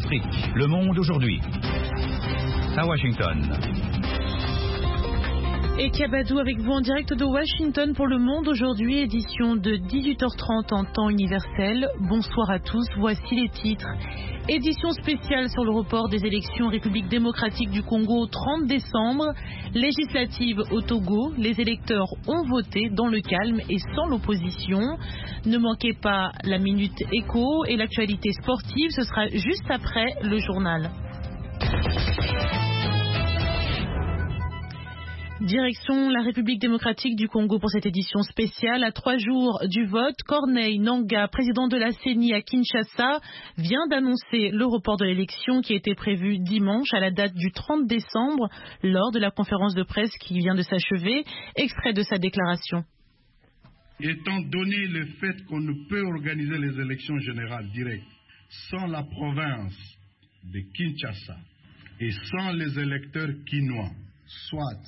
Afrique, le monde aujourd'hui. À Washington. Et Kabadou avec vous en direct de Washington pour Le Monde aujourd'hui, édition de 18h30 en temps universel. Bonsoir à tous, voici les titres. Édition spéciale sur le report des élections République démocratique du Congo au 30 décembre. Législative au Togo, les électeurs ont voté dans le calme et sans l'opposition. Ne manquez pas la Minute Écho et l'actualité sportive, ce sera juste après le journal. Direction la République démocratique du Congo pour cette édition spéciale. À 3 jours du vote, Corneille Nangaa, président de la CENI à Kinshasa, vient d'annoncer le report de l'élection qui était prévu dimanche à la date du 30 décembre lors de la conférence de presse qui vient de s'achever. Extrait de sa déclaration. Étant donné le fait qu'on ne peut organiser les élections générales directes sans la province de Kinshasa et sans les électeurs kinois, soit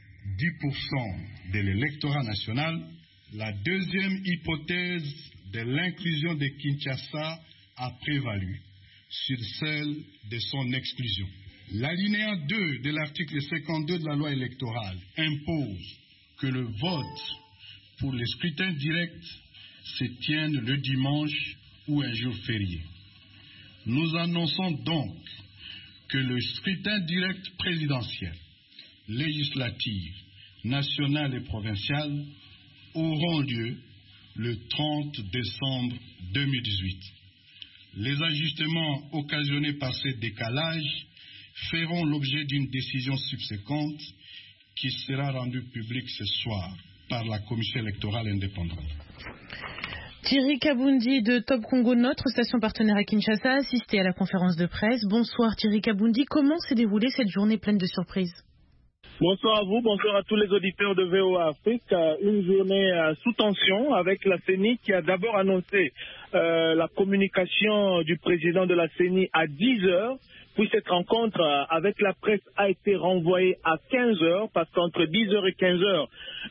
10% de l'électorat national, la deuxième hypothèse de l'inclusion de Kinshasa a prévalu sur celle de son exclusion. L'alinéa 2 de l'article 52 de la loi électorale impose que le vote pour les scrutins directs se tienne le dimanche ou un jour férié. Nous annonçons donc que le scrutin direct présidentiel, législatives, nationales et provinciales auront lieu le 30 décembre 2018. Les ajustements occasionnés par ce décalage feront l'objet d'une décision subséquente qui sera rendue publique ce soir par la Commission électorale indépendante. Thierry Kabundi de Top Congo, notre station partenaire à Kinshasa, a assisté à la conférence de presse. Bonsoir Thierry Kabundi, comment s'est déroulée cette journée pleine de surprises ? Bonsoir à vous, bonsoir à tous les auditeurs de VOA Afrique. Une journée sous tension avec la CENI qui a d'abord annoncé la communication du président de la CENI à 10h. Puis cette rencontre avec la presse a été renvoyée à 15h parce qu'entre 10h et 15h,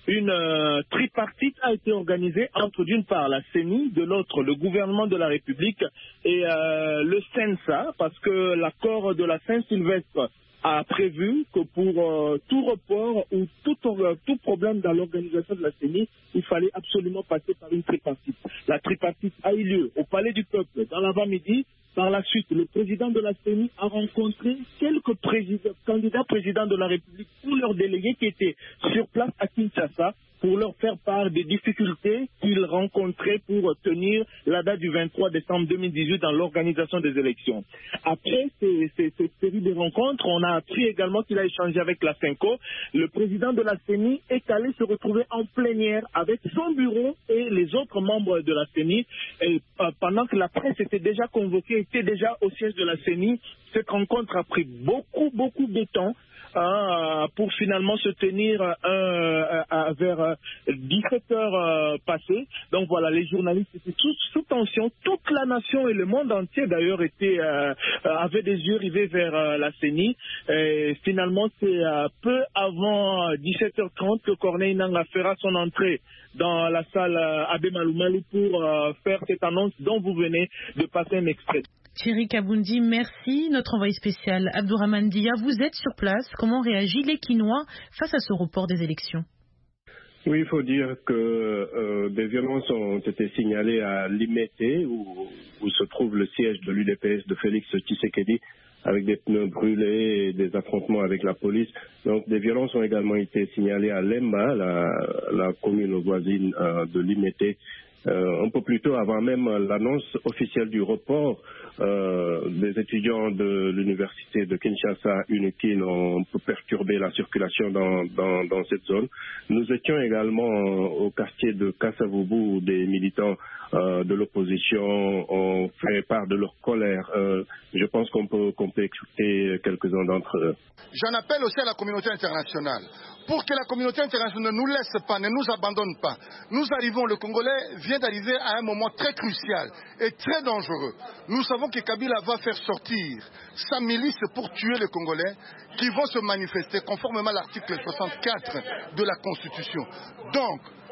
une tripartite a été organisée entre d'une part la CENI, de l'autre le gouvernement de la République et le CENSA parce que l'accord de la Saint-Sylvestre a prévu que pour tout report ou tout problème dans l'organisation de la CENI, il fallait absolument passer par une tripartite. La tripartite a eu lieu au Palais du Peuple dans l'avant-midi. Par la suite, le président de la CENI a rencontré quelques candidats présidents de la République ou leurs délégués qui étaient sur place à Kinshasa pour leur faire part des difficultés qu'ils rencontraient pour tenir la date du 23 décembre 2018 dans l'organisation des élections. Après cette série de rencontres, on a appris également qu'il a échangé avec la CENCO. Le président de la CENI est allé se retrouver en plénière avec son bureau et les autres membres de la CENI. Et pendant que la presse était déjà convoquée, était déjà au siège de la CENI, cette rencontre a pris beaucoup de temps pour finalement se tenir vers 17h passées. Donc voilà, les journalistes étaient tous sous tension. Toute la nation et le monde entier d'ailleurs avaient des yeux rivés vers la CENI. Et finalement, c'est peu avant 17h30 que Corneille Nangaa fera son entrée dans la salle Abbé Malumalu pour faire cette annonce dont vous venez de passer un extrait. Thierry Kabundi, merci. Notre envoyé spécial Abdourahmane Dia, vous êtes sur place. Comment réagissent les Kinois face à ce report des élections ? Oui, il faut dire que des violences ont été signalées à Limete, où se trouve le siège de l'UDPS de Félix Tshisekedi, avec des pneus brûlés et des affrontements avec la police. Donc des violences ont également été signalées à Lemba, la commune voisine de Limete, un peu plus tôt, avant même l'annonce officielle du report. Des étudiants de l'université de Kinshasa, UNIKIN, ont perturbé la circulation dans cette zone. Nous étions également au quartier de Kasavubu où des militants de l'opposition ont fait part de leur colère. Je pense qu'on peut écouter quelques-uns d'entre eux. J'en appelle aussi à la communauté internationale pour que la communauté internationale ne nous laisse pas, ne nous abandonne pas. Nous arrivons, le Congolais vient d'arriver à un moment très crucial et très dangereux. Nous savons que Kabila va faire sortir sa milice pour tuer les Congolais qui vont se manifester conformément à l'article 64 de la Constitution. Donc,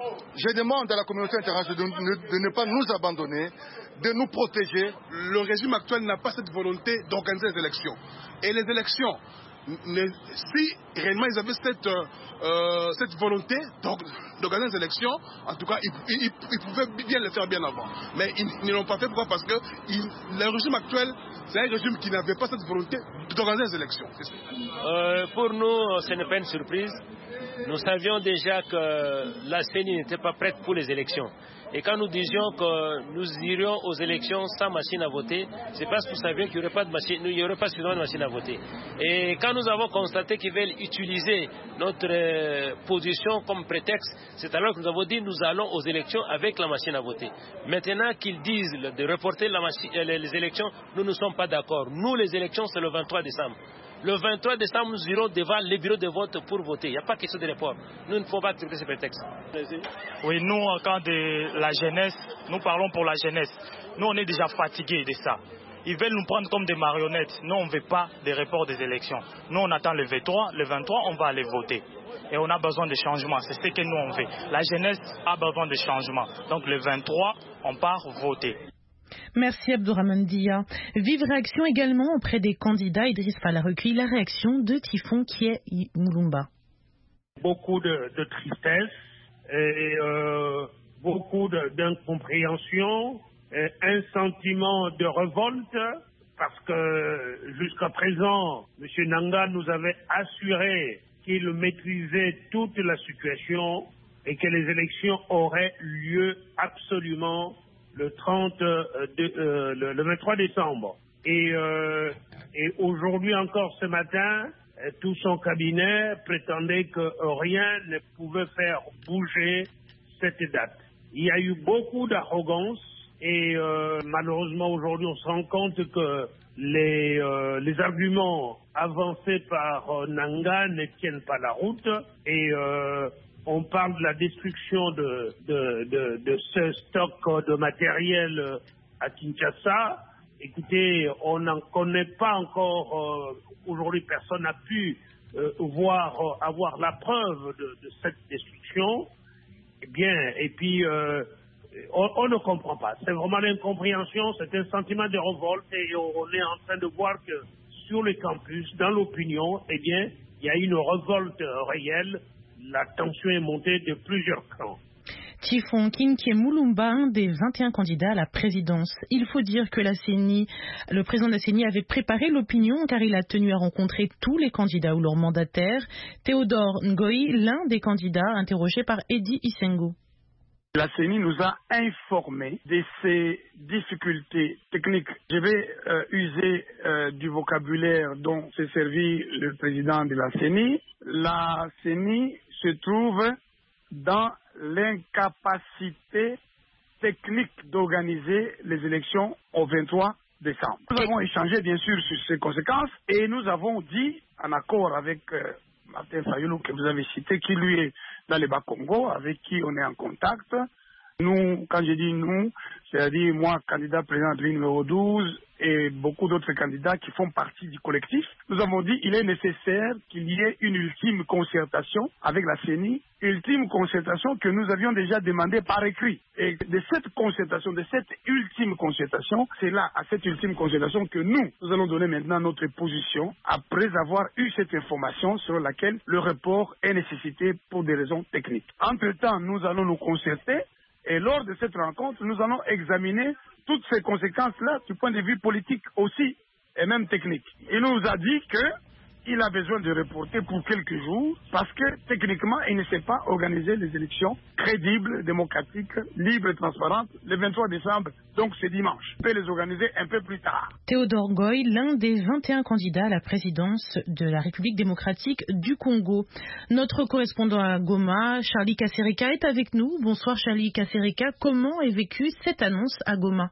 Je demande à la communauté internationale de ne pas nous abandonner, de nous protéger. Le régime actuel n'a pas cette volonté d'organiser les élections. Et les élections, si réellement ils avaient cette volonté d'organiser les élections, en tout cas, ils pouvaient bien le faire bien avant. Mais ils ne l'ont pas fait. Pourquoi? Parce que le régime actuel, c'est un régime qui n'avait pas cette volonté d'organiser les élections. Pour nous, ce n'est pas une surprise. Nous savions déjà que la CENI n'était pas prête pour les élections. Et quand nous disions que nous irions aux élections sans machine à voter, c'est parce que nous savions qu'il n'y aurait pas de machine, il n'y aurait pas suffisamment de machines à voter. Et quand nous avons constaté qu'ils veulent utiliser notre position comme prétexte, c'est alors que nous avons dit nous allons aux élections avec la machine à voter. Maintenant qu'ils disent de reporter les élections, nous ne sommes pas d'accord. Nous, les élections, c'est le 23 décembre. Le 23 décembre, nous irons devant les bureaux de vote pour voter. Il n'y a pas question de report. Nous ne pouvons pas accepter ce prétexte. Oui, nous, au camp de la jeunesse, nous parlons pour la jeunesse. Nous, on est déjà fatigués de ça. Ils veulent nous prendre comme des marionnettes. Nous, on ne veut pas des reports des élections. Nous, on attend le 23. Le 23, on va aller voter. Et on a besoin de changement. C'est ce que nous, on veut. La jeunesse a besoin de changement. Donc, le 23, on part voter. Merci Abdourahmane Dia. Vive réaction également auprès des candidats. Idriss Fall a recueilli la réaction de Typhon Kié Mulumba. Beaucoup de tristesse et beaucoup d'incompréhension, un sentiment de révolte parce que jusqu'à présent, M. Nanga nous avait assuré qu'il maîtrisait toute la situation et que les élections auraient lieu absolument le 23 décembre. Et aujourd'hui encore ce matin, tout son cabinet prétendait que rien ne pouvait faire bouger cette date. Il y a eu beaucoup d'arrogance et malheureusement aujourd'hui on se rend compte que les arguments avancés par Nanga ne tiennent pas la route et on parle de la destruction de ce stock de matériel à Kinshasa. Écoutez, on n'en connaît pas encore. Aujourd'hui, personne n'a pu avoir la preuve de cette destruction. Eh bien, et puis, on ne comprend pas. C'est vraiment l'incompréhension, c'est un sentiment de révolte et on est en train de voir que sur les campus, dans l'opinion, eh bien, il y a une révolte réelle. La tension est montée de plusieurs camps. Typhon Kié Mulumba, un des 21 candidats à la présidence. Il faut dire que le président de la CENI avait préparé l'opinion car il a tenu à rencontrer tous les candidats ou leurs mandataires. Théodore Ngoï, l'un des candidats interrogé par Eddie Isengo. La CENI nous a informés de ces difficultés techniques. Je vais user du vocabulaire dont s'est servi le président de la CENI. La CENI se trouve dans l'incapacité technique d'organiser les élections au 23 décembre. Nous avons échangé bien sûr sur ces conséquences et nous avons dit, en accord avec Martin Fayulu que vous avez cité, qui lui est dans le Bas-Congo, avec qui on est en contact. Nous, quand je dis nous, c'est-à-dire moi, candidat président de ligne numéro 12 et beaucoup d'autres candidats qui font partie du collectif, nous avons dit qu'il est nécessaire qu'il y ait une ultime concertation avec la CENI, ultime concertation que nous avions déjà demandée par écrit. Et de cette concertation, de cette ultime concertation, c'est là, à cette ultime concertation que nous allons donner maintenant notre position après avoir eu cette information sur laquelle le report est nécessité pour des raisons techniques. Entre-temps, nous allons nous concerter. Et lors de cette rencontre, nous allons examiner toutes ces conséquences-là du point de vue politique aussi, et même technique. Il nous a dit qu'il a besoin de reporter pour quelques jours parce que techniquement, il ne sait pas organiser les élections crédibles, démocratiques, libres et transparentes le 23 décembre. Donc c'est dimanche. On peut les organiser un peu plus tard. Théodore Ngoï, l'un des 21 candidats à la présidence de la République démocratique du Congo. Notre correspondant à Goma, Charlie Kasereka, est avec nous. Bonsoir Charlie Kasereka. Comment est vécue cette annonce à Goma?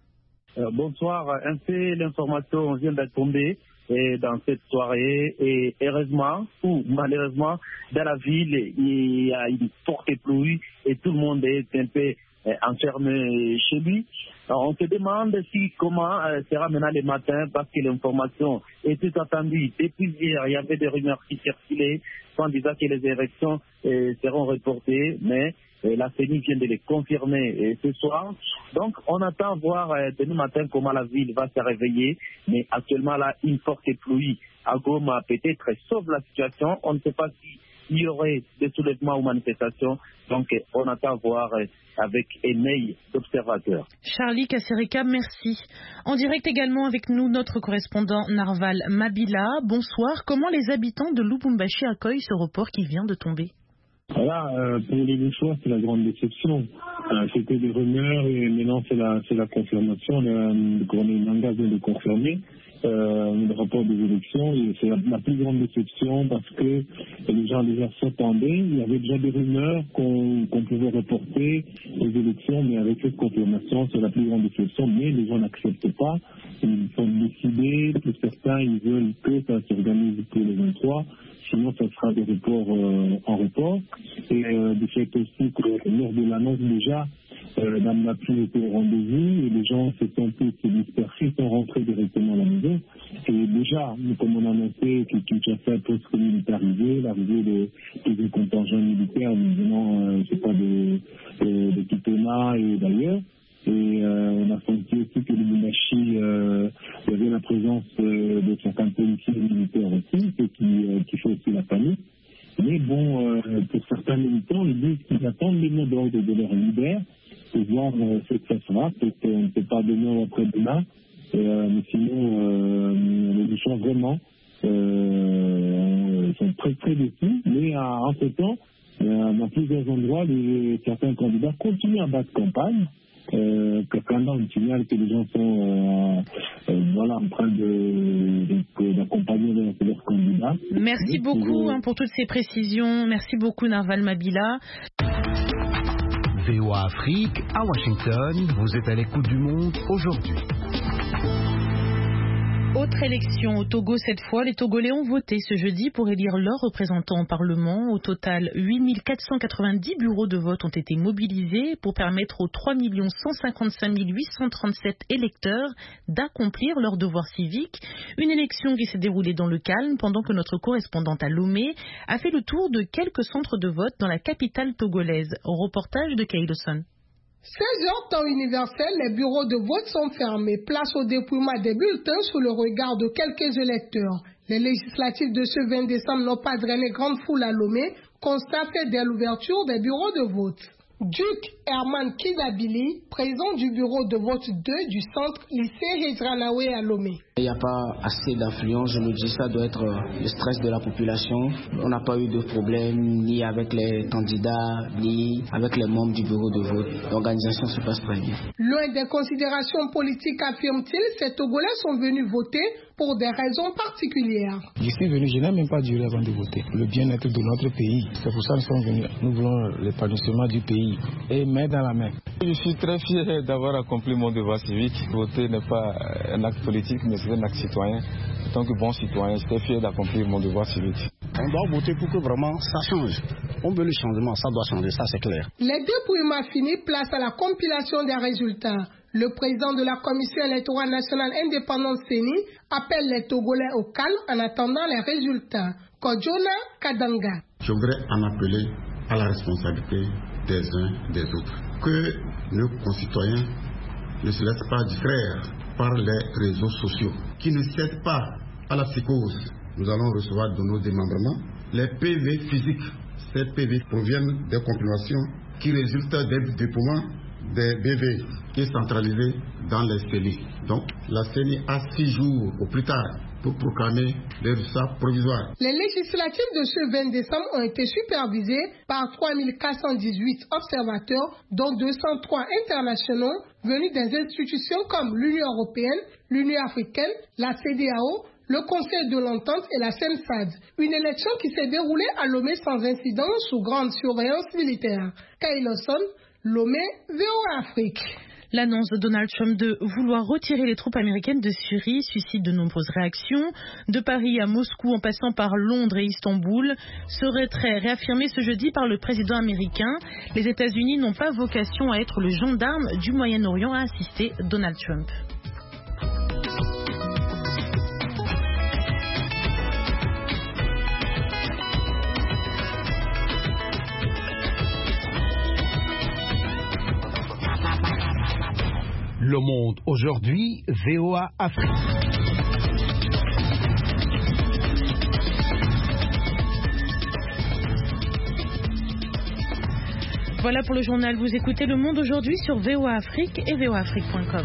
Bonsoir. Un peu l'information vient d'être tombée dans cette soirée et heureusement ou malheureusement dans la ville il y a une forte pluie et tout le monde est un peu enfermé chez lui. Alors, on se demande comment sera maintenant le matin, parce que l'information était attendue depuis hier. Il y avait des rumeurs qui circulaient en disant que les élections seront reportées, mais la CENI vient de les confirmer ce soir. Donc, on attend voir demain matin comment la ville va se réveiller. Mais actuellement, là, une forte pluie à Goma peut-être sauve la situation. On ne sait pas s'il y aurait des soulèvements ou manifestations. Donc, on attend voir avec un œil d'observateur. Charlie Kasereka, merci. En direct également avec nous, notre correspondant Narval Mabila. Bonsoir. Comment les habitants de Lubumbashi accueillent ce report qui vient de tomber? Voilà, pour les Lillois, c'est la grande déception. C'était des rumeurs et maintenant c'est la confirmation. Le gouvernement Nanga vient de confirmer le rapport des élections et c'est la plus grande déception parce que les gens déjà s'attendaient. Il y avait déjà des rumeurs qu'on pouvait reporter les élections, mais avec cette confirmation, c'est la plus grande déception. Mais les gens n'acceptent pas. Ils sont décidés, pour certains, ils veulent que ça s'organise pour le 23. Sinon, ça sera des reports en report. Et du fait aussi que lors de l'annonce déjà, la pluie était au rendez-vous et les gens se sont tous dispersés, sont rentrés directement à la maison. Et déjà, comme on a annoncé que Kinshasa est militarisé, l'arrivée des contingents militaires, venant, je sais pas, de Kitona et d'ailleurs. Et on a senti aussi que le Lubumbashi, il y avait la présence de certains policiers militaires aussi, ce qui fait aussi la panique. Mais bon, pour certains militants, ils disent qu'ils attendent les mots d'ordre de leur leader pour voir ce que ça sera. Peut-être qu'on ne peut pas demain ou après-demain, mais sinon, les gens vraiment sont très très déçus. Mais en ce temps, dans plusieurs endroits, certains candidats continuent à battre campagne. Pendant on signale que les gens sont en train d'accompagner leurs candidats. Merci beaucoup pour toutes ces précisions. Merci beaucoup Narval Mabila. VOA Afrique, à Washington, vous êtes à l'écoute du monde aujourd'hui. Autre élection au Togo cette fois, les Togolais ont voté ce jeudi pour élire leurs représentants au Parlement. Au total, 8490 bureaux de vote ont été mobilisés pour permettre aux 3 155 837 électeurs d'accomplir leur devoir civique. Une élection qui s'est déroulée dans le calme pendant que notre correspondante à Lomé a fait le tour de quelques centres de vote dans la capitale togolaise. Reportage de Kailoson. 16 heures temps universel, les bureaux de vote sont fermés. Place au dépouillement des bulletins sous le regard de quelques électeurs. Les législatives de ce 20 décembre n'ont pas drainé grande foule à Lomé, constaté dès l'ouverture des bureaux de vote. Duc Herman Kizabili, président du bureau de vote 2 du centre lycée Hezranawe à Lomé. Il n'y a pas assez d'affluence, je me dis ça doit être le stress de la population. On n'a pas eu de problème ni avec les candidats, ni avec les membres du bureau de vote. L'organisation se passe très bien. Loin des considérations politiques, affirme-t-il, ces Togolais sont venus voter pour des raisons particulières. Je suis venu, je n'ai même pas duré avant de voter. Le bien-être de notre pays, c'est pour ça que nous sommes venus. Nous voulons l'épanouissement du pays et main dans la main. Je suis très fier d'avoir accompli mon devoir civique. Voter n'est pas un acte politique, mais c'est un acte citoyen. En tant que bon citoyen, j'étais fier d'accomplir mon devoir civique. On doit voter pour que vraiment ça change. On veut le changement, ça doit changer, ça c'est clair. Les dépouillements finis, place à la compilation des résultats. Le président de la Commission électorale nationale indépendante CENI appelle les Togolais au calme en attendant les résultats. Kodjona Kadanga. Je voudrais en appeler à la responsabilité des uns des autres. Que nos concitoyens ne se laissent pas distraire par les réseaux sociaux, qui ne cèdent pas à la psychose. Nous allons recevoir de nos démembrements les PV physiques. Ces PV proviennent des compilations qui résultent des déploiements des BV qui est centralisé dans les CENI. Donc la CENI a 6 jours au plus tard pour proclamer les résultats provisoires. Les législatives de ce 20 décembre ont été supervisées par 3418 observateurs, dont 203 internationaux venus des institutions comme l'Union européenne, l'Union africaine, la CEDEAO, le Conseil de l'Entente et la CENSAD. Une élection qui s'est déroulée à Lomé sans incident sous grande surveillance militaire. Kailoson, Lomé, VOA Afrique. L'annonce de Donald Trump de vouloir retirer les troupes américaines de Syrie suscite de nombreuses réactions. De Paris à Moscou en passant par Londres et Istanbul, ce retrait réaffirmé ce jeudi par le président américain. Les États-Unis n'ont pas vocation à être le gendarme du Moyen-Orient, a insisté Donald Trump. Le Monde aujourd'hui, VOA Afrique. Voilà pour le journal. Vous écoutez Le Monde aujourd'hui sur VOA Afrique et voaafrique.com.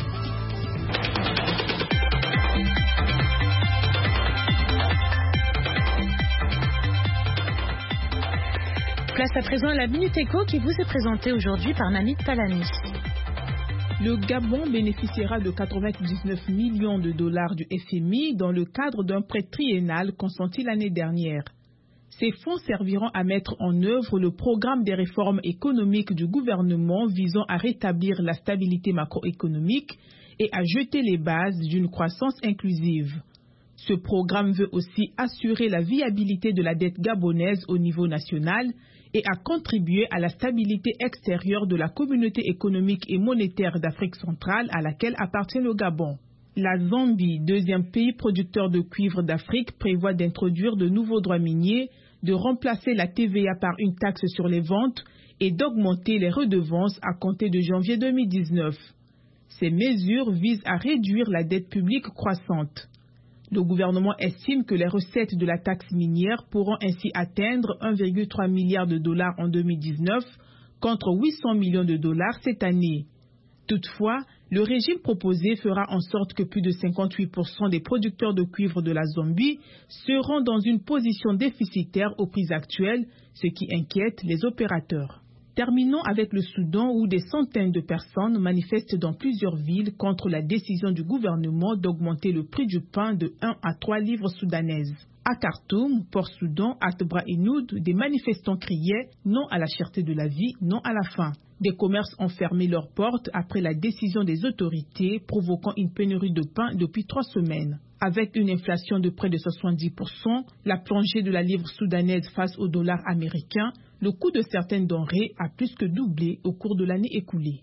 Place à présent à la Minute Éco qui vous est présentée aujourd'hui par Nanit Talani. Le Gabon bénéficiera de 99 millions de dollars du FMI dans le cadre d'un prêt triennal consenti l'année dernière. Ces fonds serviront à mettre en œuvre le programme des réformes économiques du gouvernement visant à rétablir la stabilité macroéconomique et à jeter les bases d'une croissance inclusive. Ce programme veut aussi assurer la viabilité de la dette gabonaise au niveau national et à contribuer à la stabilité extérieure de la communauté économique et monétaire d'Afrique centrale à laquelle appartient le Gabon. La Zambie, deuxième pays producteur de cuivre d'Afrique, prévoit d'introduire de nouveaux droits miniers, de remplacer la TVA par une taxe sur les ventes et d'augmenter les redevances à compter de janvier 2019. Ces mesures visent à réduire la dette publique croissante. Le gouvernement estime que les recettes de la taxe minière pourront ainsi atteindre 1,3 milliard de dollars en 2019 contre 800 millions de dollars cette année. Toutefois, le régime proposé fera en sorte que plus de 58% des producteurs de cuivre de la Zambie seront dans une position déficitaire aux prix actuels, ce qui inquiète les opérateurs. Terminons avec le Soudan où des centaines de personnes manifestent dans plusieurs villes contre la décision du gouvernement d'augmenter le prix du pain de 1 à 3 livres soudanaises. À Khartoum, Port-Soudan, Atbra et Noud, des manifestants criaient « Non à la cherté de la vie, non à la faim ». Des commerces ont fermé leurs portes après la décision des autorités, provoquant une pénurie de pain depuis 3 semaines. Avec une inflation de près de 70%, la plongée de la livre soudanaise face au dollar américain, le coût de certaines denrées a plus que doublé au cours de l'année écoulée.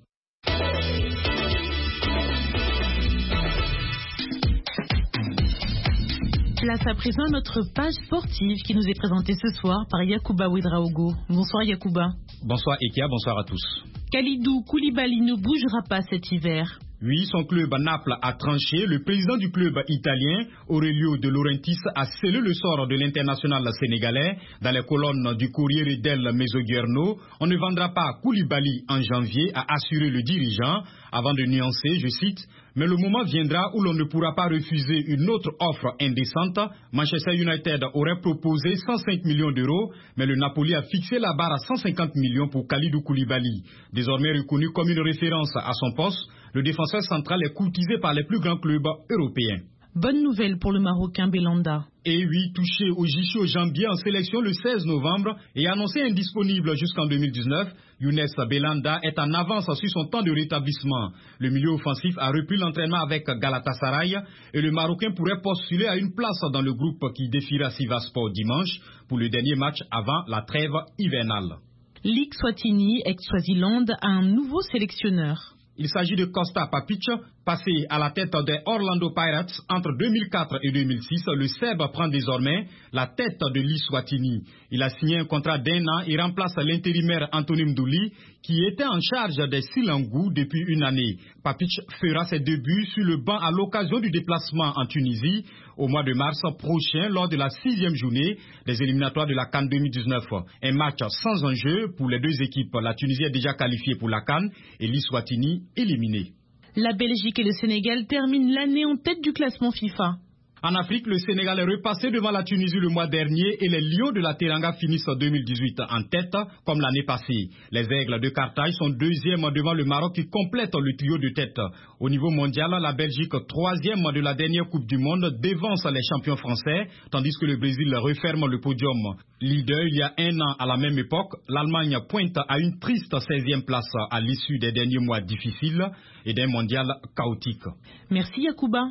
Place à présent notre page sportive qui nous est présentée ce soir par Yacouba Ouedraogo. Bonsoir Yacouba. Bonsoir Ekia, bonsoir à tous. Kalidou Koulibaly ne bougera pas cet hiver. Oui, son club Naples a tranché. Le président du club italien, Aurelio De Laurentiis, a scellé le sort de l'international sénégalais. Dans les colonnes du Corriere del Mezzogiorno, on ne vendra pas Koulibaly en janvier, a assuré le dirigeant, avant de nuancer, je cite, « Mais le moment viendra où l'on ne pourra pas refuser une autre offre indécente. Manchester United aurait proposé 105 millions d'euros, mais le Napoli a fixé la barre à 150 millions pour Kalidou Koulibaly. Désormais reconnu comme une référence à son poste, le défenseur central est courtisé par les plus grands clubs européens. » Bonne nouvelle pour le Marocain Belanda. Et oui, touché au ischio-jambier en sélection le 16 novembre et annoncé indisponible jusqu'en 2019, Younes Belanda est en avance sur son temps de rétablissement. Le milieu offensif a repris l'entraînement avec Galatasaray et le Marocain pourrait postuler à une place dans le groupe qui défiera Sivasspor dimanche pour le dernier match avant la trêve hivernale. Ligue Swatini, ex-Swaziland, a un nouveau sélectionneur. Il s'agit de Costa Papic, passé à la tête des Orlando Pirates entre 2004 et 2006. Le Serbe prend désormais la tête de l'Eswatini. Il a signé un contrat d'1 an et remplace l'intérimaire Anthony Mdouli, qui était en charge des Silangou depuis une année. Papic fera ses débuts sur le banc à l'occasion du déplacement en Tunisie au mois de mars prochain lors de la 6e journée des éliminatoires de la CAN 2019. Un match sans enjeu pour les deux équipes. La Tunisie est déjà qualifiée pour la CAN et l'Eswatini éliminée. La Belgique et le Sénégal terminent l'année en tête du classement FIFA. En Afrique, le Sénégal est repassé devant la Tunisie le mois dernier et les Lions de la Teranga finissent 2018 en tête comme l'année passée. Les Aigles de Carthage sont deuxièmes devant le Maroc qui complète le trio de tête. Au niveau mondial, la Belgique, troisième de la dernière Coupe du Monde, dévance les champions français, tandis que le Brésil referme le podium. Leader il y a un an à la même époque, l'Allemagne pointe à une triste 16e place à l'issue des derniers mois difficiles et d'un mondial chaotique. Merci Yacouba.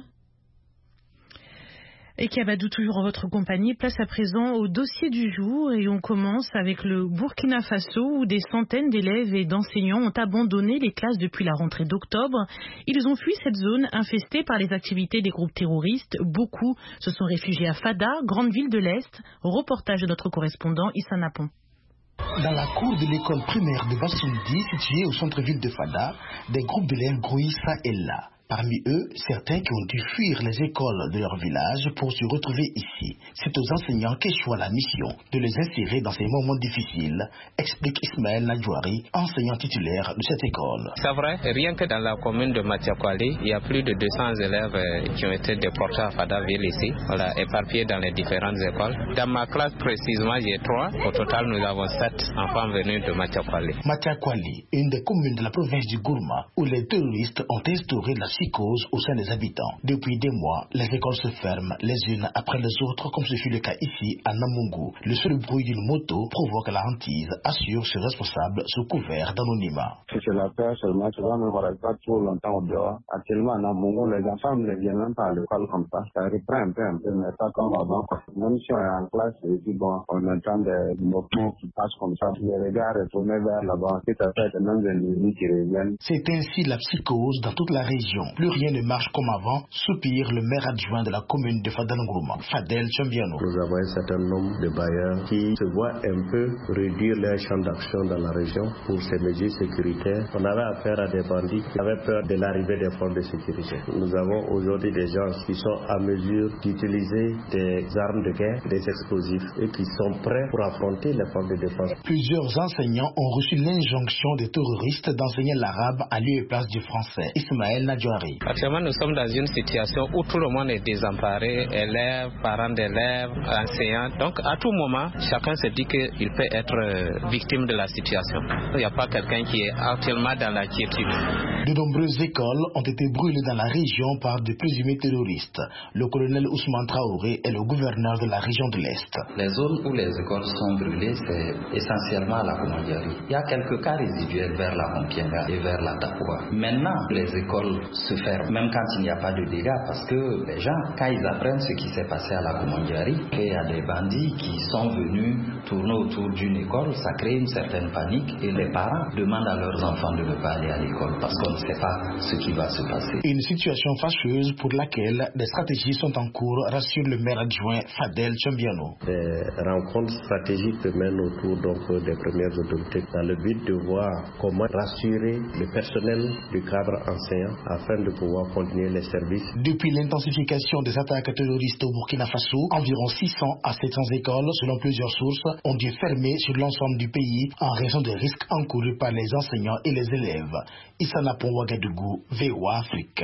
Et Kabadou, toujours en votre compagnie, place à présent au dossier du jour et on commence avec le Burkina Faso où des centaines d'élèves et d'enseignants ont abandonné les classes depuis la rentrée d'octobre. Ils ont fui cette zone infestée par les activités des groupes terroristes. Beaucoup se sont réfugiés à Fada, grande ville de l'Est. Reportage de notre correspondant Issa Napon. Dans la cour de l'école primaire de Bassoudi, située au centre-ville de Fada, des groupes d'élèves grouillent ça et là. Parmi eux, certains qui ont dû fuir les écoles de leur village pour se retrouver ici. C'est aux enseignants qu'échoue la mission de les insérer dans ces moments difficiles, explique Ismaël Nadjouari, enseignant titulaire de cette école. C'est vrai, rien que dans la commune de Matiakwali, il y a plus de 200 élèves qui ont été déportés à Fadaville ici, éparpillés dans les différentes écoles. Dans ma classe précisément, j'ai 3. Au total, nous avons 7 enfants venus de Matiakwali. Matiakwali, une des communes de la province du Gourma, où les terroristes ont instauré la psychose au sein des habitants. Depuis des mois, les écoles se ferment les unes après les autres, comme ce fut le cas ici à Namungu. Le seul bruit d'une moto provoque la hantise, assure ce responsable sous couvert d'anonymat. C'est la peur seulement, tu vois, mais on ne reste pas trop longtemps au dehors. Actuellement, à Namungu, les enfants ne viennent même pas à l'école comme ça. Ça reprend un peu, mais pas comme avant. Même si on est en classe, et puis bon, on entend des motos qui passent comme ça, les regards retournés vers là-bas, c'est à fait même des individus qui reviennent. C'est ainsi la psychose dans toute la région. Plus rien ne marche comme avant, soupire le maire adjoint de la commune de Fadangourma, Fadel Chambiano. Nous avons un certain nombre de bailleurs qui se voient un peu réduire leur champ d'action dans la région pour ces mesures sécuritaires. On avait affaire à des bandits qui avaient peur de l'arrivée des forces de sécurité. Nous avons aujourd'hui des gens qui sont à mesure d'utiliser des armes de guerre, des explosifs et qui sont prêts pour affronter les forces de défense. Plusieurs enseignants ont reçu l'injonction des terroristes d'enseigner l'arabe à lieu et place du français. Ismaël Nadjouari. Actuellement, nous sommes dans une situation où tout le monde est désemparé, élèves, parents d'élèves, enseignants. Donc, à tout moment, chacun se dit qu'il peut être victime de la situation. Il n'y a pas quelqu'un qui est actuellement dans la quiétude. De nombreuses écoles ont été brûlées dans la région par de présumés terroristes. Le colonel Ousmane Traoré est le gouverneur de la région de l'Est. Les zones où les écoles sont brûlées, c'est essentiellement la Komandjari. Il y a quelques cas résiduels vers la Kompienga et vers la Takoua. Maintenant, les écoles se ferment, même quand il n'y a pas de dégâts, parce que les gens, quand ils apprennent ce qui s'est passé à la Komandjari, qu'il y a des bandits qui sont venus tourner autour d'une école, ça crée une certaine panique et les parents demandent à leurs enfants de ne pas aller à l'école parce qu'on ne sait pas ce qui va se passer. Une situation fâcheuse pour laquelle des stratégies sont en cours, rassure le maire adjoint Fadel Chambiano. Des rencontres stratégiques se mènent autour des premières autorités dans le but de voir comment rassurer le personnel du cadre enseignant afin de pouvoir continuer les services. Depuis l'intensification des attaques terroristes au Burkina Faso, environ 600 à 700 écoles, selon plusieurs sources, ont dû fermer sur l'ensemble du pays en raison des risques encourus par les enseignants et les élèves. Issa Napon Ouagadougou, VOA Afrique.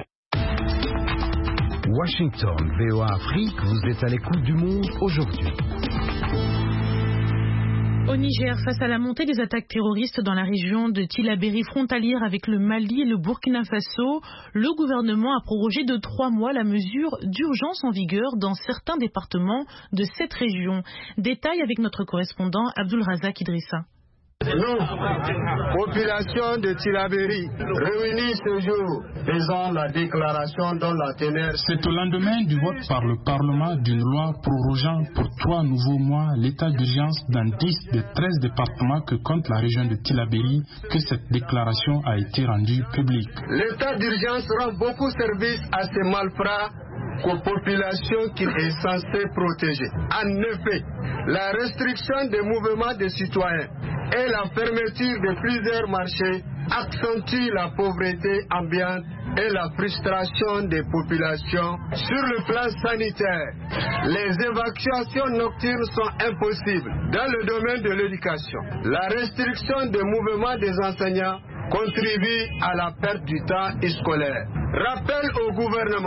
Washington, VOA Afrique, vous êtes à l'écoute du monde aujourd'hui. Au Niger, face à la montée des attaques terroristes dans la région de Tillabéri frontalière avec le Mali et le Burkina Faso, le gouvernement a prorogé de 3 mois la mesure d'urgence en vigueur dans certains départements de cette région. Détail avec notre correspondant Abdul Razak Idrissa. Nous, population de Tillabéri, réunis ce jour, faisons la déclaration dont la teneur. C'est au lendemain du vote par le Parlement d'une loi prorogeant pour 3 nouveaux mois l'état d'urgence dans 10 des 13 départements que compte la région de Tillabéri que cette déclaration a été rendue publique. L'état d'urgence rend beaucoup service à ces malfrats aux populations qu'il est censé protéger. En effet, la restriction des mouvements des citoyens et la fermeture de plusieurs marchés accentue la pauvreté ambiante et la frustration des populations. Sur le plan sanitaire, les évacuations nocturnes sont impossibles. Dans le domaine de l'éducation, la restriction des mouvements des enseignants contribue à la perte du temps scolaire. Rappel au gouvernement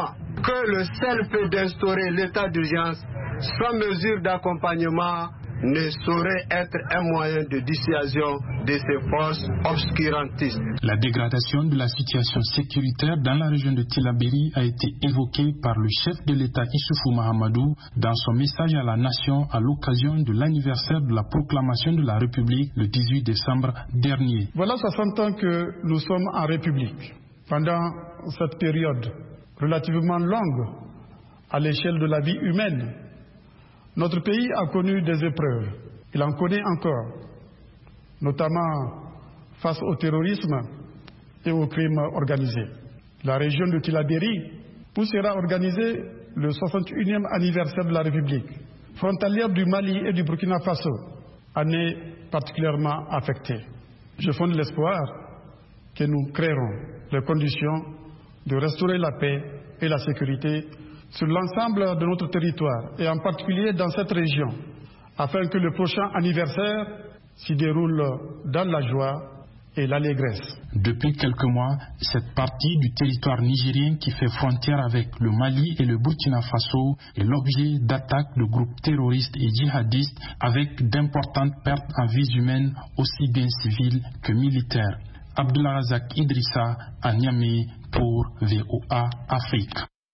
que le seul fait d'instaurer l'état d'urgence sans mesure d'accompagnement ne saurait être un moyen de dissuasion de ces forces obscurantistes. La dégradation de la situation sécuritaire dans la région de Tillabéri a été évoquée par le chef de l'État Issoufou Mahamadou dans son message à la nation à l'occasion de l'anniversaire de la proclamation de la République le 18 décembre dernier. Voilà 60 ans que nous sommes en République. Pendant cette période relativement longue à l'échelle de la vie humaine, notre pays a connu des épreuves. Il en connaît encore, notamment face au terrorisme et au crime organisé. La région de Tillabéri, où sera organisé le 61e anniversaire de la République, frontalière du Mali et du Burkina Faso, en est particulièrement affectée. Je fonde l'espoir que nous créerons les conditions de restaurer la paix et la sécurité sur l'ensemble de notre territoire et en particulier dans cette région, afin que le prochain anniversaire s'y déroule dans la joie et l'allégresse. Depuis quelques mois, cette partie du territoire nigérien qui fait frontière avec le Mali et le Burkina Faso est l'objet d'attaques de groupes terroristes et djihadistes avec d'importantes pertes en vies humaines aussi bien civiles que militaires. Abdulrazak Idrissa à Niamey pour VOA Afrique.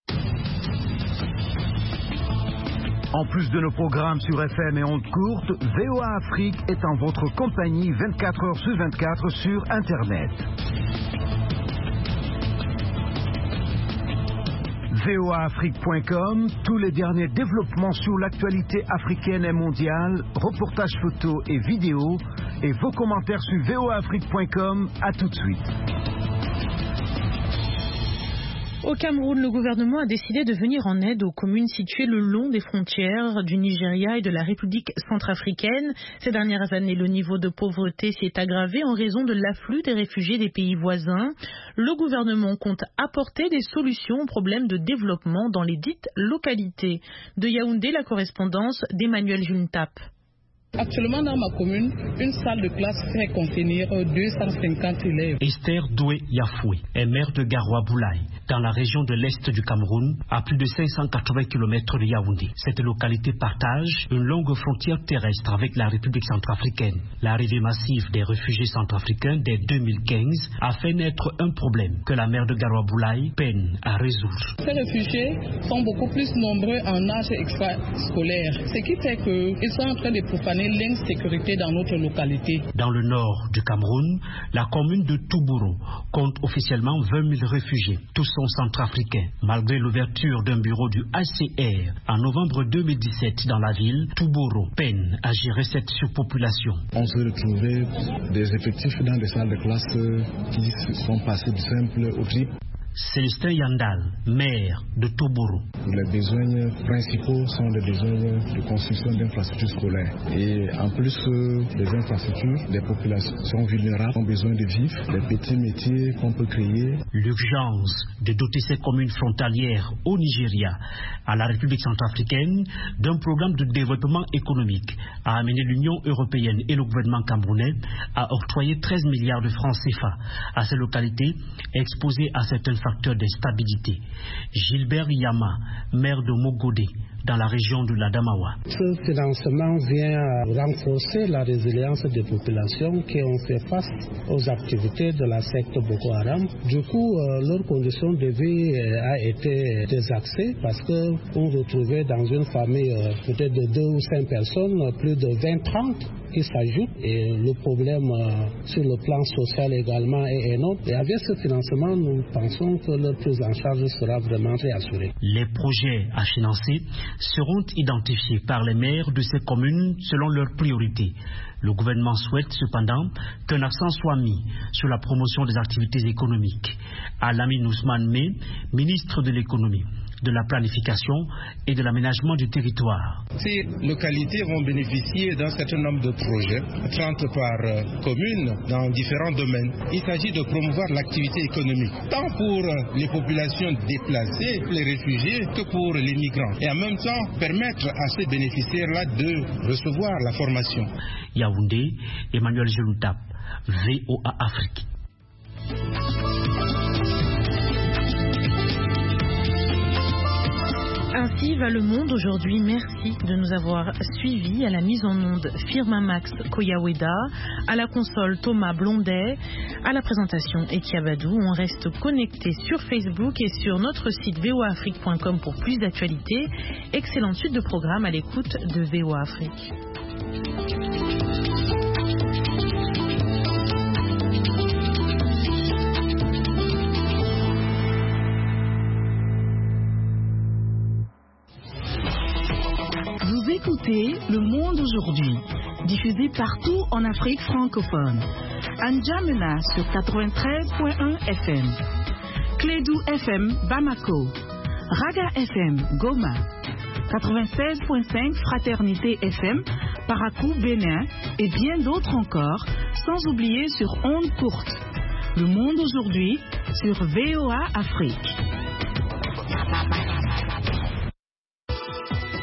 En plus de nos programmes sur FM et ondes courtes, VOA Afrique est en votre compagnie 24 heures sur 24 sur Internet. voaafrique.com, tous les derniers développements sur l'actualité africaine et mondiale, reportages photos et vidéos, et vos commentaires sur voaafrique.com. À tout de suite. Au Cameroun, le gouvernement a décidé de venir en aide aux communes situées le long des frontières du Nigeria et de la République centrafricaine. Ces dernières années, le niveau de pauvreté s'est aggravé en raison de l'afflux des réfugiés des pays voisins. Le gouvernement compte apporter des solutions aux problèmes de développement dans les dites localités. De Yaoundé, la correspondance d'Emmanuel Juntap. Actuellement, dans ma commune, une salle de classe fait contenir 250 élèves. Esther Doué Yafoué est maire de Garoua-Boulaye, dans la région de l'Est du Cameroun, à plus de 580 km de Yaoundé. Cette localité partage une longue frontière terrestre avec la République centrafricaine. L'arrivée massive des réfugiés centrafricains dès 2015 a fait naître un problème que la maire de Garoua-Boulaye peine à résoudre. Ces réfugiés sont beaucoup plus nombreux en âge extrascolaire, ce qui fait qu'ils sont en train de profaner l'insécurité dans notre localité. Dans le nord du Cameroun, la commune de Toubouro compte officiellement 20 000 réfugiés. Tous sont centrafricains. Malgré l'ouverture d'un bureau du HCR en novembre 2017 dans la ville, Toubouro peine à gérer cette surpopulation. On se retrouvait des effectifs dans des salles de classe qui sont passés du simple au triple. Célestin Yandal, maire de Toubouro. Les besoins principaux sont des besoins de construction d'infrastructures scolaires. Et en plus des infrastructures, les populations vulnérables ont besoin de vivre, des petits métiers qu'on peut créer. L'urgence de doter ces communes frontalières au Nigeria, à la République centrafricaine, d'un programme de développement économique a amené l'Union européenne et le gouvernement camerounais à octroyer 13 milliards de francs CFA à ces localités exposées à certains facteurs d'instabilité. Gilbert Yama, maire de Mogodé, dans la région de l'Adamawa. Ce financement vient renforcer la résilience des populations qui ont fait face aux activités de la secte Boko Haram. Du coup, leur condition de vie a été désaxée parce qu'on retrouvait dans une famille peut-être de 2 ou 5 personnes, plus de 20-30 qui s'ajoutent. Et le problème sur le plan social également est énorme. Et avec ce financement, nous pensons que leur prise en charge sera vraiment réassurée. Les projets à financer seront identifiés par les maires de ces communes selon leurs priorités. Le gouvernement souhaite cependant qu'un accent soit mis sur la promotion des activités économiques. Alamine Ousmane Mé, ministre de l'économie, de la planification et de l'aménagement du territoire. Ces localités vont bénéficier d'un certain nombre de projets, 30 par commune, dans différents domaines. Il s'agit de promouvoir l'activité économique, tant pour les populations déplacées, les réfugiés, que pour les migrants. Et en même temps, permettre à ces bénéficiaires-là de recevoir la formation. Yaoundé, Emmanuel Jeloutap, VOA Afrique. Ainsi va le monde aujourd'hui. Merci de nous avoir suivis. À la mise en onde, Firmin Max Koyaweda. À la console, Thomas Blondet. À la présentation, Etiabadou. On reste connecté sur Facebook et sur notre site voaafrique.com pour plus d'actualités. Excellente suite de programme à l'écoute de VOA Afrique. Écoutez Le Monde aujourd'hui, diffusé partout en Afrique francophone. À N'Djamena sur 93.1 FM, Clédou FM Bamako, Raga FM Goma, 96.5 Fraternité FM Parakou Bénin et bien d'autres encore, sans oublier sur ondes courtes. Le Monde aujourd'hui sur VOA Afrique.